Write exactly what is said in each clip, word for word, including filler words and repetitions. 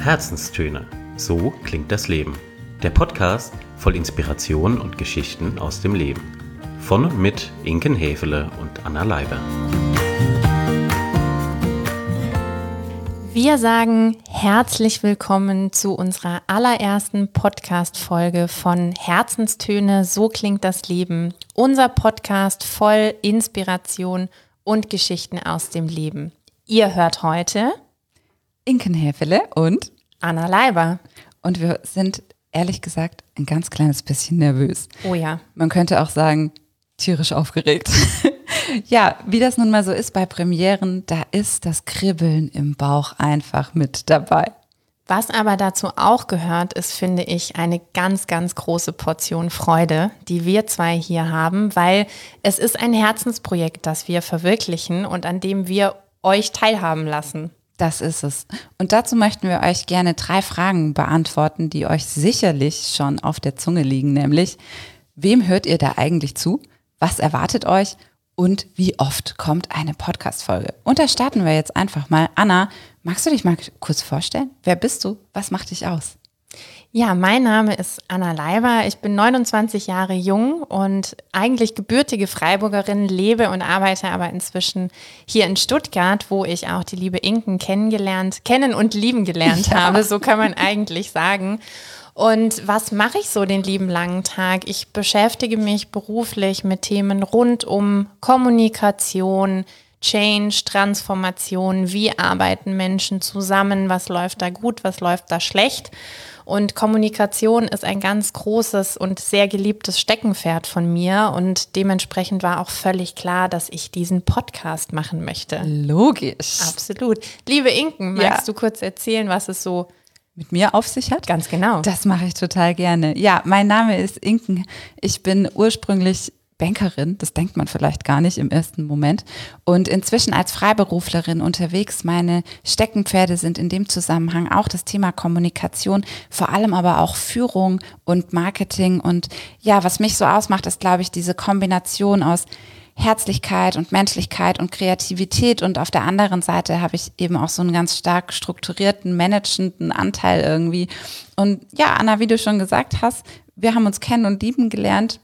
Herzenstöne. So klingt das Leben. Der Podcast voll Inspiration und Geschichten aus dem Leben. Von und mit Inken Häfele und Anna Leiber. Wir sagen herzlich willkommen zu unserer allerersten Podcast-Folge von Herzenstöne, so klingt das Leben. Unser Podcast voll Inspiration und Geschichten aus dem Leben. Ihr hört heute Inken Häfele und Anna Leiber. Und wir sind, ehrlich gesagt, ein ganz kleines bisschen nervös. Oh ja. Man könnte auch sagen, tierisch aufgeregt. Ja, wie das nun mal so ist bei Premieren, da ist das Kribbeln im Bauch einfach mit dabei. Was aber dazu auch gehört, ist, finde ich, eine ganz, ganz große Portion Freude, die wir zwei hier haben, weil es ist ein Herzensprojekt, das wir verwirklichen und an dem wir euch teilhaben lassen. Das ist es. Und dazu möchten wir euch gerne drei Fragen beantworten, die euch sicherlich schon auf der Zunge liegen, nämlich: Wem hört ihr da eigentlich zu? Was erwartet euch? Und wie oft kommt eine Podcast-Folge? Und da starten wir jetzt einfach mal. Anna, magst du dich mal kurz vorstellen? Wer bist du? Was macht dich aus? Ja, mein Name ist Anna Leiber. Ich bin neunundzwanzig Jahre jung und eigentlich gebürtige Freiburgerin, lebe und arbeite aber inzwischen hier in Stuttgart, wo ich auch die liebe Inken kennengelernt, kennen und lieben gelernt ja. habe. So kann man eigentlich sagen. Und was mache ich so den lieben langen Tag? Ich beschäftige mich beruflich mit Themen rund um Kommunikation, Change, Transformation. Wie arbeiten Menschen zusammen? Was läuft da gut? Was läuft da schlecht? Und Kommunikation ist ein ganz großes und sehr geliebtes Steckenpferd von mir. Und dementsprechend war auch völlig klar, dass ich diesen Podcast machen möchte. Logisch. Absolut. Liebe Inken, magst Ja. du kurz erzählen, was es so mit mir auf sich hat? Ganz genau. Das mache ich total gerne. Ja, mein Name ist Inken. Ich bin ursprünglich Bankerin, das denkt man vielleicht gar nicht im ersten Moment, und inzwischen als Freiberuflerin unterwegs. Meine Steckenpferde sind in dem Zusammenhang auch das Thema Kommunikation, vor allem aber auch Führung und Marketing. Und ja, was mich so ausmacht, ist, glaube ich, diese Kombination aus Herzlichkeit und Menschlichkeit und Kreativität, und auf der anderen Seite habe ich eben auch so einen ganz stark strukturierten, managenden Anteil irgendwie. Und ja, Anna, wie du schon gesagt hast, wir haben uns kennen und lieben gelernt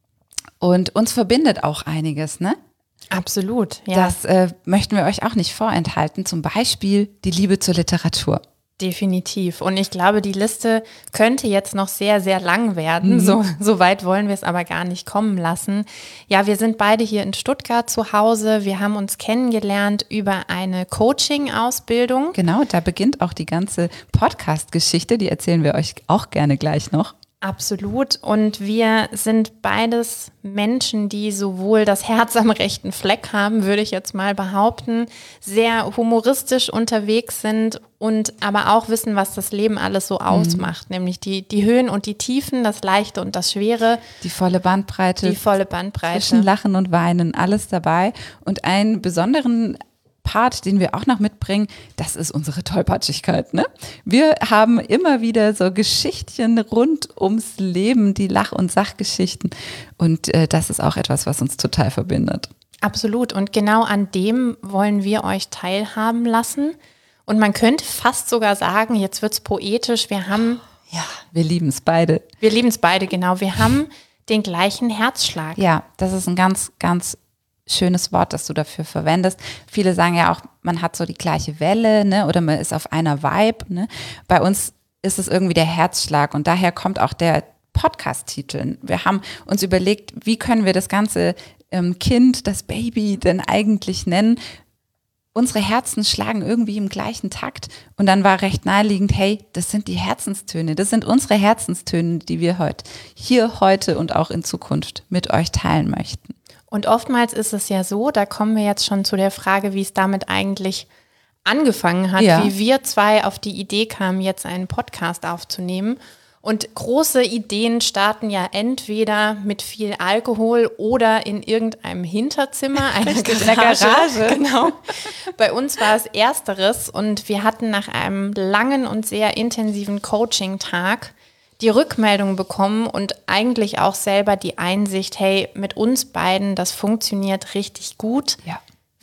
und uns verbindet auch einiges, ne? Absolut, ja. Das äh, möchten wir euch auch nicht vorenthalten, zum Beispiel die Liebe zur Literatur. Definitiv. Und ich glaube, die Liste könnte jetzt noch sehr, sehr lang werden. Mhm. So, so weit wollen wir es aber gar nicht kommen lassen. Ja, wir sind beide hier in Stuttgart zu Hause. Wir haben uns kennengelernt über eine Coaching-Ausbildung. Genau, da beginnt auch die ganze Podcast-Geschichte. Die erzählen wir euch auch gerne gleich noch. Absolut. Und wir sind beides Menschen, die sowohl das Herz am rechten Fleck haben, würde ich jetzt mal behaupten, sehr humoristisch unterwegs sind und aber auch wissen, was das Leben alles so ausmacht, mhm. nämlich die, die Höhen und die Tiefen, das Leichte und das Schwere. Die volle Bandbreite. Die volle Bandbreite. Zwischen Lachen und Weinen, alles dabei. Und einen besonderen Part, den wir auch noch mitbringen, das ist unsere Tollpatschigkeit, ne? Wir haben immer wieder so Geschichtchen rund ums Leben, die Lach- und Sachgeschichten, und äh, das ist auch etwas, was uns total verbindet. Absolut, und genau an dem wollen wir euch teilhaben lassen, und man könnte fast sogar sagen, jetzt wird's poetisch, wir haben... Ja, wir lieben es beide. Wir lieben es beide, genau, wir haben den gleichen Herzschlag. Ja, das ist ein ganz, ganz schönes Wort, das du dafür verwendest. Viele sagen ja auch, man hat so die gleiche Welle, ne, oder man ist auf einer Vibe, ne. Bei uns ist es irgendwie der Herzschlag, und daher kommt auch der Podcast-Titel. Wir haben uns überlegt, wie können wir das ganze ähm, Kind, das Baby denn eigentlich nennen? Unsere Herzen schlagen irgendwie im gleichen Takt, und dann war recht naheliegend, hey, das sind die Herzenstöne, das sind unsere Herzenstöne, die wir heute, hier, heute und auch in Zukunft mit euch teilen möchten. Und oftmals ist es ja so, da kommen wir jetzt schon zu der Frage, wie es damit eigentlich angefangen hat, ja. wie wir zwei auf die Idee kamen, jetzt einen Podcast aufzunehmen. Und große Ideen starten ja entweder mit viel Alkohol oder in irgendeinem Hinterzimmer einer Garage. Garage. Genau. Bei uns war es Ersteres, und wir hatten nach einem langen und sehr intensiven Coaching-Tag die Rückmeldung bekommen und eigentlich auch selber die Einsicht, hey, mit uns beiden, das funktioniert richtig gut. Ja.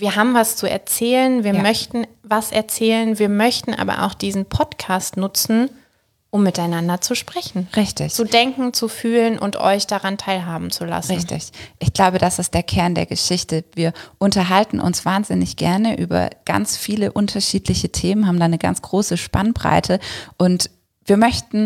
wir haben was zu erzählen, wir Ja. möchten was erzählen, wir möchten aber auch diesen Podcast nutzen, um miteinander zu sprechen. Richtig. Zu denken, zu fühlen und euch daran teilhaben zu lassen. Richtig. Ich glaube, das ist der Kern der Geschichte. Wir unterhalten uns wahnsinnig gerne über ganz viele unterschiedliche Themen, haben da eine ganz große Spannbreite und wir möchten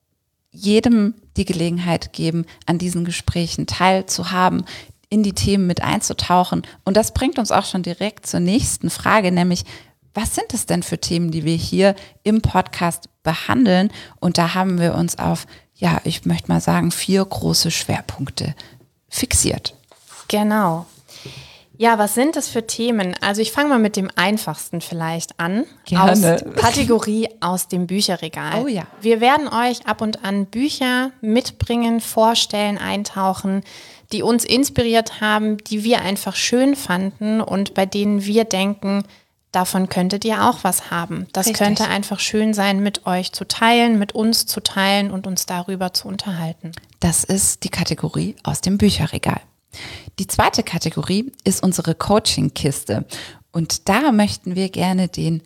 jedem die Gelegenheit geben, an diesen Gesprächen teilzuhaben, in die Themen mit einzutauchen. Und das bringt uns auch schon direkt zur nächsten Frage, nämlich, was sind es denn für Themen, die wir hier im Podcast behandeln? Und da haben wir uns auf, ja, ich möchte mal sagen, vier große Schwerpunkte fixiert. Genau. Ja, was sind das für Themen? Also ich fange mal mit dem einfachsten vielleicht an. Gerne. Aus Kategorie aus dem Bücherregal. Oh ja. Wir werden euch ab und an Bücher mitbringen, vorstellen, eintauchen, die uns inspiriert haben, die wir einfach schön fanden und bei denen wir denken, davon könntet ihr auch was haben. Das Richtig. könnte einfach schön sein, mit euch zu teilen, mit uns zu teilen und uns darüber zu unterhalten. Das ist die Kategorie aus dem Bücherregal. Die zweite Kategorie ist unsere Coaching-Kiste. Und da möchten wir gerne den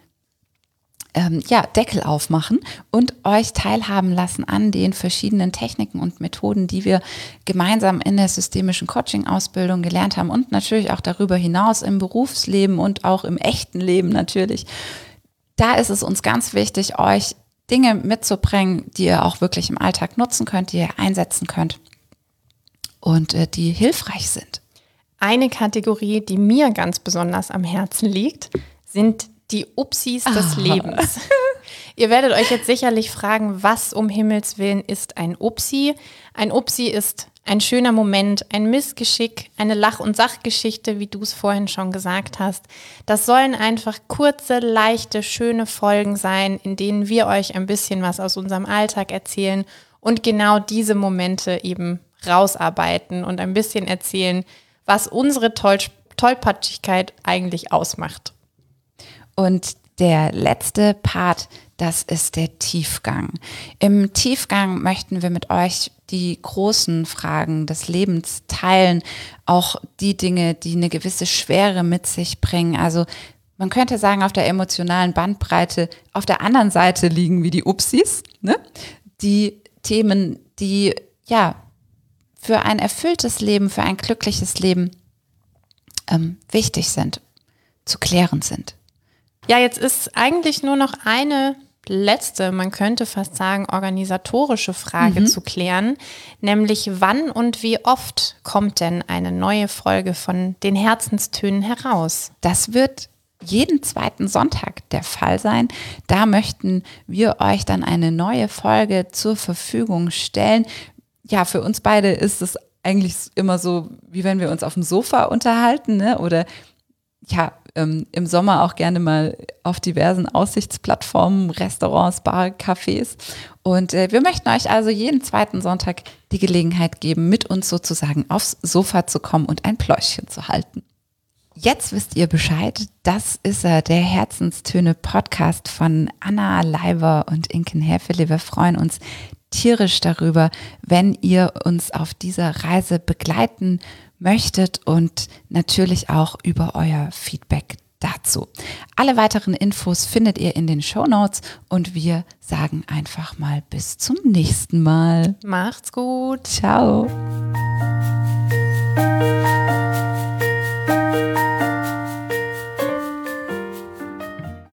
ähm, ja, Deckel aufmachen und euch teilhaben lassen an den verschiedenen Techniken und Methoden, die wir gemeinsam in der systemischen Coaching-Ausbildung gelernt haben und natürlich auch darüber hinaus im Berufsleben und auch im echten Leben natürlich. Da ist es uns ganz wichtig, euch Dinge mitzubringen, die ihr auch wirklich im Alltag nutzen könnt, die ihr einsetzen könnt und äh, die hilfreich sind. Eine Kategorie, die mir ganz besonders am Herzen liegt, sind die Upsis des Ah. Lebens. Ihr werdet euch jetzt sicherlich fragen, was um Himmels Willen ist ein Upsi? Ein Upsi ist ein schöner Moment, ein Missgeschick, eine Lach- und Sachgeschichte, wie du es vorhin schon gesagt hast. Das sollen einfach kurze, leichte, schöne Folgen sein, in denen wir euch ein bisschen was aus unserem Alltag erzählen und genau diese Momente eben rausarbeiten und ein bisschen erzählen, was unsere Toll- Tollpatschigkeit eigentlich ausmacht. Und der letzte Part, das ist der Tiefgang. Im Tiefgang möchten wir mit euch die großen Fragen des Lebens teilen, auch die Dinge, die eine gewisse Schwere mit sich bringen. Also man könnte sagen, auf der emotionalen Bandbreite auf der anderen Seite liegen wie die Upsis, ne? Die Themen, die ja für ein erfülltes Leben, für ein glückliches Leben ähm, wichtig sind, zu klären sind. Ja, jetzt ist eigentlich nur noch eine letzte, man könnte fast sagen, organisatorische Frage Mhm. zu klären, nämlich wann und wie oft kommt denn eine neue Folge von den Herzenstönen heraus? Das wird jeden zweiten Sonntag der Fall sein. Da möchten wir euch dann eine neue Folge zur Verfügung stellen. Ja, für uns beide ist es eigentlich immer so, wie wenn wir uns auf dem Sofa unterhalten, ne? Oder ja, ähm, im Sommer auch gerne mal auf diversen Aussichtsplattformen, Restaurants, Bar, Cafés. Und äh, wir möchten euch also jeden zweiten Sonntag die Gelegenheit geben, mit uns sozusagen aufs Sofa zu kommen und ein Pläuschchen zu halten. Jetzt wisst ihr Bescheid. Das ist er, der Herzenstöne-Podcast von Anna Leiber und Inken Häfele. Wir freuen uns tierisch darüber, wenn ihr uns auf dieser Reise begleiten möchtet und natürlich auch über euer Feedback dazu. Alle weiteren Infos findet ihr in den Shownotes und wir sagen einfach mal bis zum nächsten Mal. Macht's gut! Ciao!